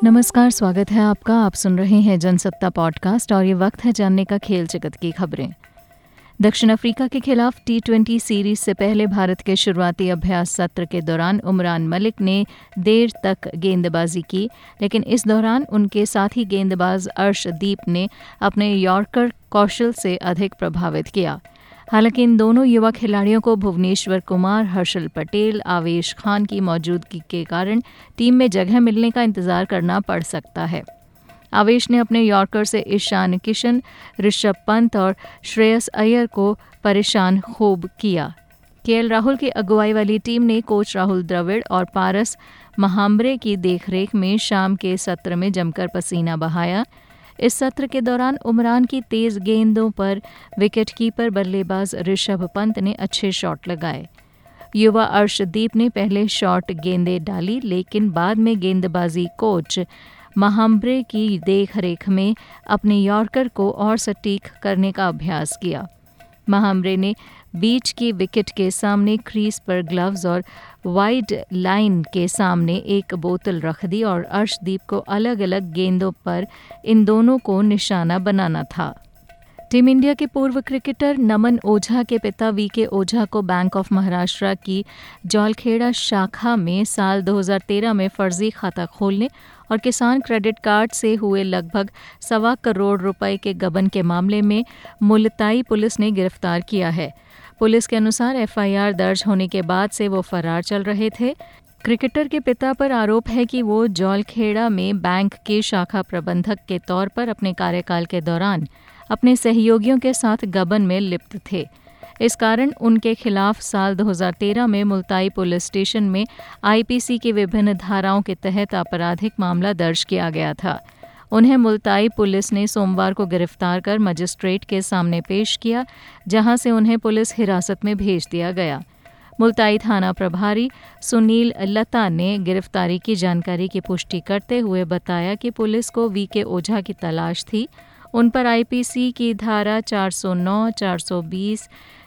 नमस्कार, स्वागत है आपका। आप सुन रहे हैं जनसत्ता पॉडकास्ट और ये वक्त है जानने का खेल जगत की खबरें। दक्षिण अफ्रीका के खिलाफ T20 सीरीज से पहले भारत के शुरुआती अभ्यास सत्र के दौरान उमरान मलिक ने देर तक गेंदबाजी की, लेकिन इस दौरान उनके साथी गेंदबाज अर्शदीप ने अपने यॉर्कर कौशल से अधिक प्रभावित किया। हालांकि इन दोनों युवा खिलाड़ियों को भुवनेश्वर कुमार, हर्षल पटेल, आवेश खान की मौजूदगी के कारण टीम में जगह मिलने का इंतजार करना पड़ सकता है। आवेश ने अपने यॉर्कर से ईशान किशन, ऋषभ पंत और श्रेयस अय्यर को परेशान खूब किया। केएल राहुल की अगुवाई वाली टीम ने कोच राहुल द्रविड़ और पारस महाम्बरे की देखरेख में शाम के सत्र में जमकर पसीना बहाया। इस सत्र के दौरान उमरान की तेज गेंदों पर विकेटकीपर बल्लेबाज ऋषभ पंत ने अच्छे शॉट लगाए। युवा अर्शदीप ने पहले शॉट गेंदें डाली, लेकिन बाद में गेंदबाजी कोच महाम्बरे की देखरेख में अपने यॉर्कर को और सटीक करने का अभ्यास किया। महाम्बरे ने बीच की विकेट के सामने क्रीज पर ग्लव्स और वाइड लाइन के सामने एक बोतल रख दी और अर्शदीप को अलग अलग गेंदों पर इन दोनों को निशाना बनाना था। टीम इंडिया के पूर्व क्रिकेटर नमन ओझा के पिता वीके ओझा को बैंक ऑफ महाराष्ट्र की जौलखेड़ा शाखा में साल 2013 में फर्जी खाता खोलने और किसान क्रेडिट कार्ड से हुए लगभग ₹1.25 करोड़ के गबन के मामले में मुलताई पुलिस ने गिरफ्तार किया है। पुलिस के अनुसार एफआईआर दर्ज होने के बाद से वो फरार चल रहे थे। क्रिकेटर के पिता पर आरोप है कि वो जौलखेड़ा में बैंक के शाखा प्रबंधक के तौर पर अपने कार्यकाल के दौरान अपने सहयोगियों के साथ गबन में लिप्त थे। इस कारण उनके खिलाफ साल 2013 में मुलताई पुलिस स्टेशन में आईपीसी की विभिन्न धाराओं के तहत आपराधिक मामला दर्ज किया गया था। उन्हें मुलताई पुलिस ने सोमवार को गिरफ्तार कर मजिस्ट्रेट के सामने पेश किया, जहां से उन्हें पुलिस हिरासत में भेज दिया गया। मुलताई थाना प्रभारी सुनील लता ने गिरफ्तारी की जानकारी की पुष्टि करते हुए बताया कि पुलिस को वीके ओझा की तलाश थी। उन पर आईपीसी की धारा 409, 420,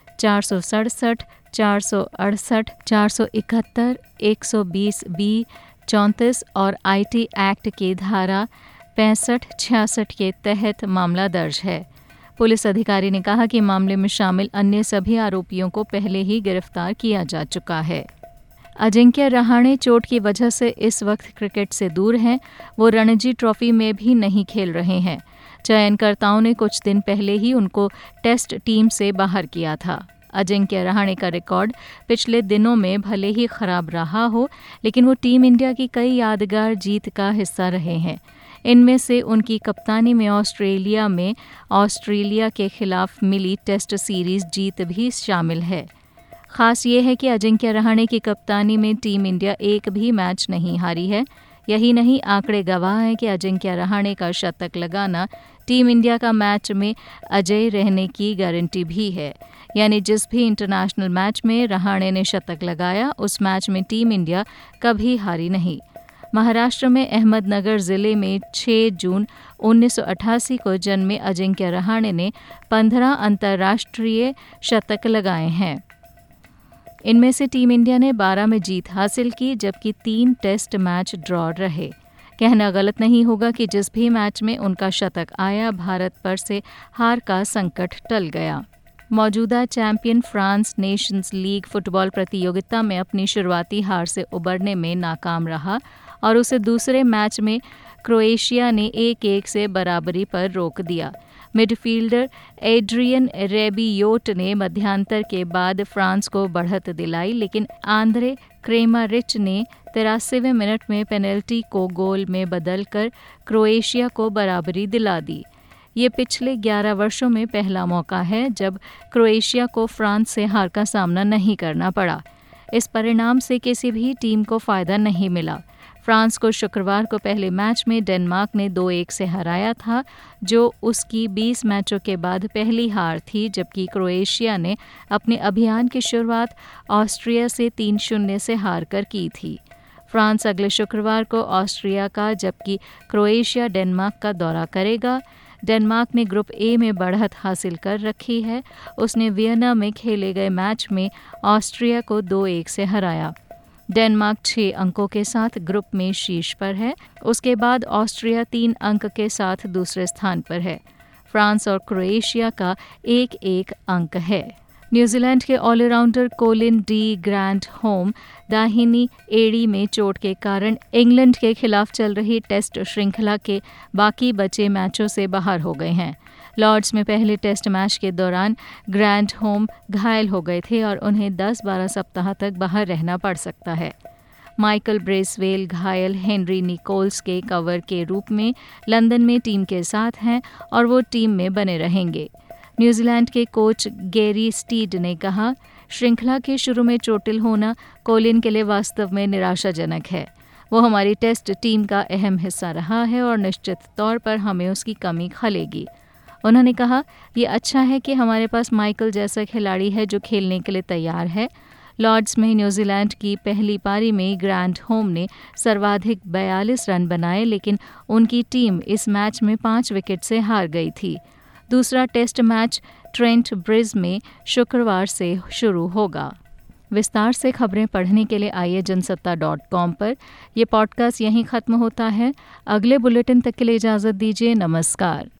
467, 468, 471, 120B, 34 और आईटी एक्ट की धारा 65-66 के तहत मामला दर्ज है। पुलिस अधिकारी ने कहा कि मामले में शामिल अन्य सभी आरोपियों को पहले ही गिरफ्तार किया जा चुका है। अजिंक्य रहाणे चोट की वजह से इस वक्त क्रिकेट से दूर हैं। वो रणजी ट्रॉफी में भी नहीं खेल रहे हैं। चयनकर्ताओं ने कुछ दिन पहले ही उनको टेस्ट टीम से बाहर किया था। अजिंक्य रहाणे का रिकॉर्ड पिछले दिनों में भले ही खराब रहा हो, लेकिन वो टीम इंडिया की कई यादगार जीत का हिस्सा रहे हैं। इनमें से उनकी कप्तानी में ऑस्ट्रेलिया के खिलाफ मिली टेस्ट सीरीज जीत भी शामिल है। खास ये है कि अजिंक्य रहाणे की कप्तानी में टीम इंडिया एक भी मैच नहीं हारी है। यही नहीं, आंकड़े गवाह हैं कि अजिंक्य रहाणे का शतक लगाना टीम इंडिया का मैच में अजेय रहने की गारंटी भी है। यानी जिस भी इंटरनेशनल मैच में रहाणे ने शतक लगाया, उस मैच में टीम इंडिया कभी हारी नहीं। महाराष्ट्र में अहमदनगर जिले में 6 जून 1988 को जन्मे अजिंक्य रहाणे ने 15 अंतर्राष्ट्रीय शतक लगाए हैं। इनमें से टीम इंडिया ने 12 में जीत हासिल की, जबकि 3 टेस्ट मैच ड्रॉ रहे। कहना गलत नहीं होगा कि जिस भी मैच में उनका शतक आया, भारत पर से हार का संकट टल गया। मौजूदा champion France Nations League football प्रतियोगिता में अपनी शुरुआती हार से उबरने में नाकाम रहा और उसे दूसरे मैच में क्रोएशिया ने 1-1 से बराबरी पर रोक दिया। मिडफील्डर एड्रियन रेबियोट ने मध्यांतर के बाद फ्रांस को बढ़त दिलाई, लेकिन आंद्रे क्रेमारिच ने 83वें मिनट में पेनल्टी को गोल में बदलकर क्रोएशिया को बराबरी दिला दी। ये पिछले 11 वर्षों में पहला मौका है जब क्रोएशिया को फ्रांस से हार का सामना नहीं करना पड़ा। इस परिणाम से किसी भी टीम को फायदा नहीं मिला। फ्रांस को शुक्रवार को पहले मैच में डेनमार्क ने 2-1 से हराया था, जो उसकी 20 मैचों के बाद पहली हार थी, जबकि क्रोएशिया ने अपने अभियान की शुरुआत ऑस्ट्रिया से 3-0 से हार कर की थी। फ्रांस अगले शुक्रवार को ऑस्ट्रिया का, जबकि क्रोएशिया डेनमार्क का दौरा करेगा। डेनमार्क ने ग्रुप ए में बढ़त हासिल कर रखी है। उसने वियना में खेले गए मैच में ऑस्ट्रिया को 2-1 से हराया। डेनमार्क 6 अंकों के साथ ग्रुप में शीर्ष पर है। उसके बाद ऑस्ट्रिया 3 अंक के साथ दूसरे स्थान पर है। फ्रांस और क्रोएशिया का 1-1 अंक है। न्यूजीलैंड के all rounder Colin de Grandhomme दाहिनी एड़ी में चोट के कारण इंग्लैंड के खिलाफ चल रही टेस्ट श्रृंखला के बाकी बचे मैचों से बाहर हो गए हैं। लॉर्ड्स में पहले टेस्ट मैच के दौरान ग्रैंड होम घायल हो गए थे और उन्हें 10-12 सप्ताह तक बाहर रहना पड़ सकता है। माइकल ब्रेसवेल घायल हेनरी निकोल्स के कवर के रूप में लंदन में टीम के साथ हैं और वो टीम में बने रहेंगे। न्यूजीलैंड के कोच गैरी स्टीड ने कहा, श्रृंखला के शुरू में चोटिल होना कोलिन के लिए वास्तव में निराशाजनक है। वो हमारी टेस्ट टीम का अहम हिस्सा रहा है और निश्चित तौर पर हमें उसकी कमी खलेगी। उन्होंने कहा, ये अच्छा है कि हमारे पास माइकल जैसा खिलाड़ी है जो खेलने के लिए तैयार है। लॉर्ड्स में न्यूजीलैंड की पहली पारी में ग्रैंड होम ने सर्वाधिक 42 रन बनाए, लेकिन उनकी टीम इस मैच में 5 विकेट से हार गई थी। दूसरा टेस्ट मैच ट्रेंट ब्रिज में शुक्रवार से शुरू होगा। विस्तार से खबरें पढ़ने के लिए आइए जनसत्ता.com पर। यह पॉडकास्ट यहीं ख़त्म होता है। अगले बुलेटिन तक के लिए इजाज़त दीजिए। नमस्कार।